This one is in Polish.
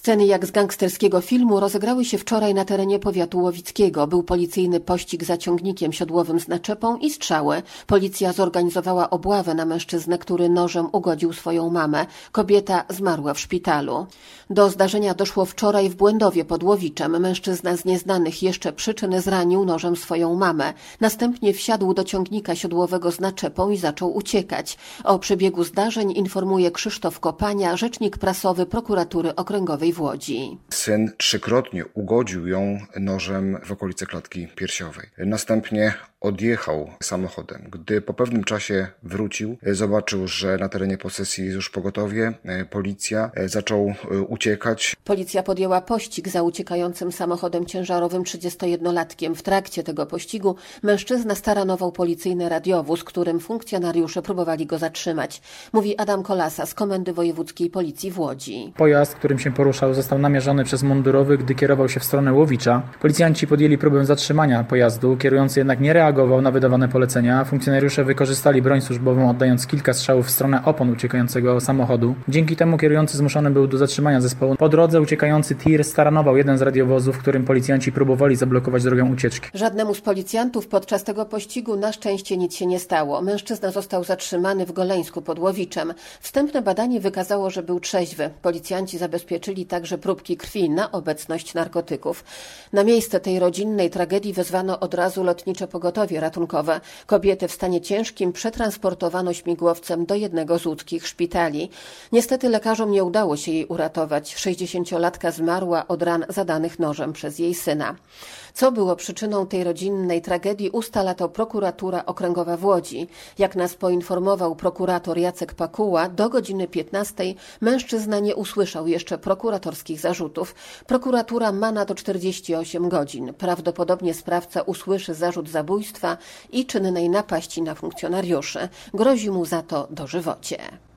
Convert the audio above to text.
Sceny jak z gangsterskiego filmu rozegrały się wczoraj na terenie powiatu łowickiego. Był policyjny pościg za ciągnikiem siodłowym z naczepą i strzały. Policja zorganizowała obławę na mężczyznę, który nożem ugodził swoją mamę. Kobieta zmarła w szpitalu. Do zdarzenia doszło wczoraj w Błędowie pod Łowiczem. Mężczyzna z nieznanych jeszcze przyczyn zranił nożem swoją mamę. Następnie wsiadł do ciągnika siodłowego z naczepą i zaczął uciekać. O przebiegu zdarzeń informuje Krzysztof Kopania, rzecznik prasowy prokuratury okręgowej w Łodzi. Syn trzykrotnie ugodził ją nożem w okolicy klatki piersiowej. Następnie odjechał samochodem. Gdy po pewnym czasie wrócił, zobaczył, że na terenie posesji jest już pogotowie, policja, zaczął uciekać. Policja podjęła pościg za uciekającym samochodem ciężarowym 31-latkiem. W trakcie tego pościgu mężczyzna staranował policyjny radiowóz, którym funkcjonariusze próbowali go zatrzymać. Mówi Adam Kolasa z Komendy Wojewódzkiej Policji w Łodzi. Pojazd, którym się poruszał, został namierzony przez mundurowych, gdy kierował się w stronę Łowicza. Policjanci podjęli próbę zatrzymania pojazdu, kierujący jednak nie reagował na wydawane polecenia. Funkcjonariusze wykorzystali broń służbową, oddając kilka strzałów w stronę opon uciekającego samochodu. Dzięki temu kierujący zmuszony był do zatrzymania zespołu. Po drodze uciekający tir staranował jeden z radiowozów, którym policjanci próbowali zablokować drogę ucieczki. Żadnemu z policjantów podczas tego pościgu na szczęście nic się nie stało. Mężczyzna został zatrzymany w Goleńsku pod Łowiczem. Wstępne badanie wykazało, że był trzeźwy. Policjanci zabezpieczyli także próbki krwi na obecność narkotyków. Na miejsce tej rodzinnej tragedii wezwano od razu lotnicze pogotowie ratunkowe. Kobietę w stanie ciężkim przetransportowano śmigłowcem do jednego z łódzkich szpitali. Niestety lekarzom nie udało się jej uratować. 60-latka zmarła od ran zadanych nożem przez jej syna. Co było przyczyną tej rodzinnej tragedii, ustala to prokuratura okręgowa w Łodzi. Jak nas poinformował prokurator Jacek Pakuła, do godziny 15 mężczyzna nie usłyszał jeszcze prokuratorskich zarzutów. Prokuratura ma na to 48 godzin. Prawdopodobnie sprawca usłyszy zarzut zabójstwa i czynnej napaści na funkcjonariuszy. Grozi mu za to dożywocie.